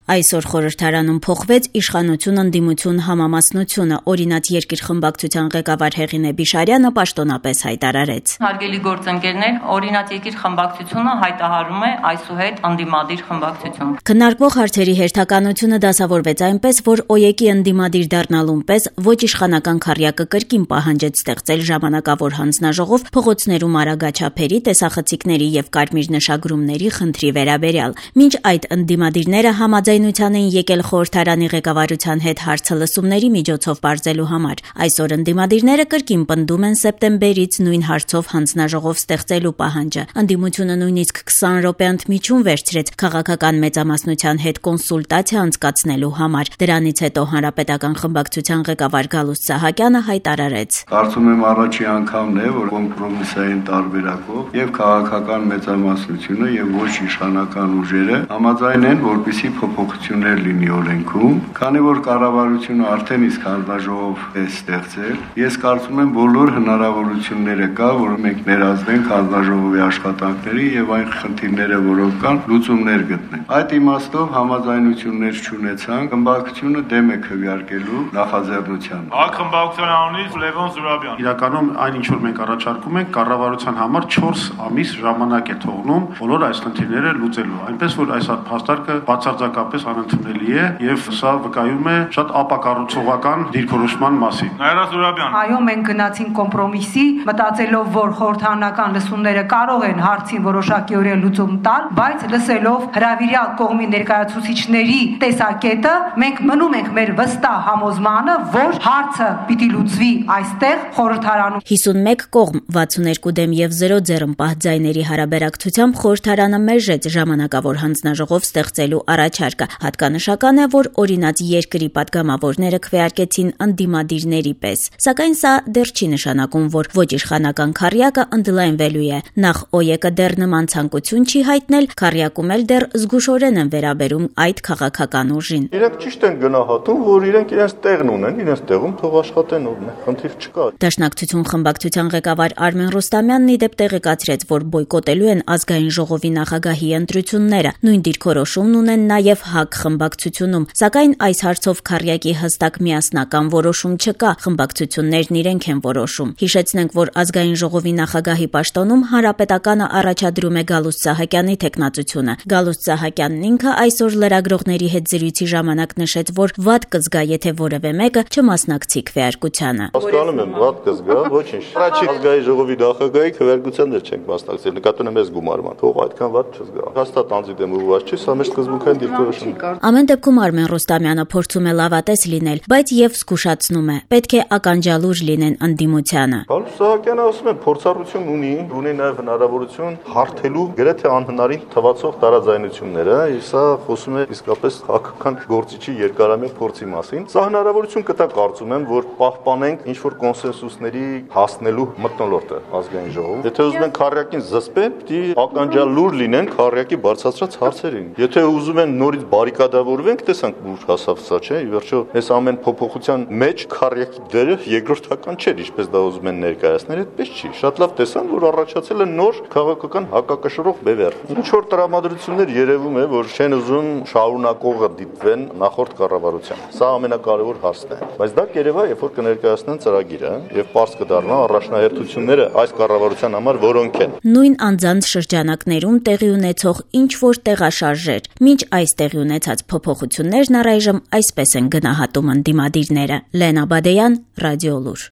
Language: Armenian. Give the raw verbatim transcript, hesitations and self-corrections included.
Այսօր խորհրդարանում փոխվեց իշխանություն ընդդիմություն համամասնությունը, օրինաց երկիր խմբակցության ղեկավար Հեղինե Բիշարյանը պաշտոնապես հայտարարեց. Հարգելի գործընկերներ, օրինաց երկիր խմբակցությունը հայտարարում է այսուհետ ընդդիմադիր խմբակցություն։ Քննարկվող հարցերի հերթականությունը դասավորվեց այնպես, որ ՕԵԿ-ի ընդդիմադիր դառնալուն պես ոչ իշխանական քառյակը կրկին պահանջեց ստեղծել ժամանակավոր հանձնաժողով փողոցներում արագաչափերի, տեսախցիկների եւ կարմիր նշագրումների խնդրի վերաբերյալ։ Մինչ այդ ընդդիմադիրները համաձայնության էին եկել խորհրդարանի ղեկավարության հետ հարցը լսումների միջոցով բարձելու համար։ Այսօր ընդդիմադիրները կրկին պնդում են սեպտեմբերից նույն հարցով հանձնաժողով ստեղծելու պահանջը։ Ընդդիմությունը նույնիսկ քսան րոպե ընդմիջում վերցրեց քաղաքական մեծամասնության հետ կոնսուլտացիա անցկացնելու համար։ Դրանից հետո հանրապետական խմբակցության ղեկավար Գալուստ Սահակյանը հայտարարեց. Կարծում եմ առաջի անգամն է, որ կոմպրոմիսային տարբերակով եւ քաղաքական մեծամասնությունը եւ ոչ իշխանական ուժերը համաձայն են, որպեսզի փոփոխություններ լինի օրենքում, քանի որ կառավարությունը արդեն իսկ հանձնաժողով է ստեղծել։ Ես կարծում եմ բոլոր հնարավորությունները կա, որ մենք ներազդենք հանձնաժողովի աշխատանքների եւ այն խնդիրները, որոնք կան, լուծումներ գտնենք։ Այդ իմաստով համաձայնություններ չունեցանք, խմբակցությունը դեմ է քվեարկելու նախաձեռնությանը։ Ակ խմբակցության անունից Լևոն Զուրաբյան։ Իրականում այն ինչ որ մենք առաջարկում ենք, կառավարության համար չորս ամիս ժամանակ է թողնում բոլոր այս խնդիրները լուծելու։ Այնպես որ այս հաստարկը բացարձակապես անընդունելի է եւ սա վկայում է շատ ապակառուցողական դիրքորոշման մասին։ Նաիրա Զուրաբյան։ Այո, մենք գնացինք կոմպրոմիսի, մտածելով, որ խորհրդարանական լսումները կարող են հարցին որոշակիորեն լուծում տալ, բայց լսելով հրավիրյալ կողմի ներկայացուցիչների տեսակետը, մենք մնում ենք մեր վստահ համոզմանը, որ հարցը պիտի լուծվի այստեղ խորհրդարանում։ հիսունմեկ կողմ, վաթսուներկու դեմ եւ զրո ձեռնպահ ձայների հարաբերակցությամբ խորհրդարանը մերժեց ժամանակավոր հանձնաժողով ստեղծելու առաջարկը։ Հատկանշական է, որ օրինաց երկրի պատգամավորները քվեարկեցին ընդդիմադիրների պես։ Սակայն սա դեռ չի նշանակում, որ ոչ իշխանական քառյակը ընդլայնվելու է։ Նախ ՕԵԿ-ը դեռ նման ցանկություն չի հայտնել, քառյակում էլ դեռ զգուշորեն են վերաբերում այդ քաղաքական ուժին։ Իրենք ճիշտ են գնահատում, որ իրենք իրենց տեղն ունեն, իրենց տեղում թող աշխատեն, ուրն է, խնդիր չկա։ Դաշնակցություն խմբակցության ղեկավար Արմեն Ռուստամյանն ի դեպ տեղեկացրեց, որ բոյկոտելու են ազգային ժողովի նախագահի ընտրությունները։ Նույն դիրքորոշումն ունեն նաև ՀԱԿ խմբակցությունում, սակայն այս հարցով քառյակի հստակ միասնական որոշում չկա, խմբակցություններն իրենք են որոշում։ Հիշեցնենք, որ ազգային ժողովի նախագահի պաշտոնում հանրապետականը առաջադրում է Գալուստ Սահակյանի թեկնածությունը։ Գալուստ Սահակյանն ինքը այսօր լրագրողների հետ զրույցի ժամանակ նշեց, որ վատ կզգա, եթե որևէ մեկը չմասնակցի քվեարկությանը։ Հասկանում եմ, վատ կզգա, ոչինչ։ Առաջին ազգային ժողովի նախագահի քվեարկության դեր չենք մասնակցել, նկատում եմ ես գումարման։ Թող այդքան վատ չզգա։ Հաստատ անձի դեմ ուղղված չի, սա մեր սկզբունքային դիրքորոշում է։ Ամեն դեպքում Արմեն Ռուստամյանը փորձում է լավատես լինել, բայց եւ զգուշացնում է. պետք է ականջալուր լինեն ընդդիմությանը։ Գալուստ Սահակյանը ասում է, փորձառություն ունի, ունի նաեւ հնարավորություն հարթելու գրեթե անհնարին թվացող տարաձայնությունները, եւ սա խոսում է իսկապես քաղաքական գործիչի երկարամյա փորձի մասին։ Սա հնարավորություն կտա, կարծում եմ, որ պահպանենք ինչ որ կոնսենսուսների հասնելու մթնոլորտը ազգային ժողովում։ Եթե ուզում են քառյակին զսպել, պիտի ականջալուր լինեն քառյակի բարձրացրած հարցերին։ Եթե ուզում են նորից բարիկադավորվենք, տեսանք ուր հասավ սա, չէ՞։ Ի վերջո, այս ամեն փոփոխության մեջ քառյակի դերը երկրորդական չէր, ինչպես դա ուզում են ներկայացնել, այդպես չի։ Շատ լավ տեսան, որ առաջացել է նոր քաղաքական հակակշռող բևեռ։ Ինչ որ տրամադրություններ երևում է, որ չեն ուզում շարունակողը դիտվեն նախորդ կառավարության։ Սա ամենակարևոր հարցն է։ Բայց դա կերևա, երբ որ կներկայացնեն ծրագիրը եւ պարզ կդառնա առաջնահերթությունները այս կառավարության համար որոնք են։ Նույն անձանց շրջանակներում տեղի ունեցող ինչ որ տեղաշարժեր, մինչ այս տեղի ունեցած փոփոխություններն առայժմ այսպես են գնահատում ընդդիմադիրները։ Լենա Բադեյան, Ռադիոլուր։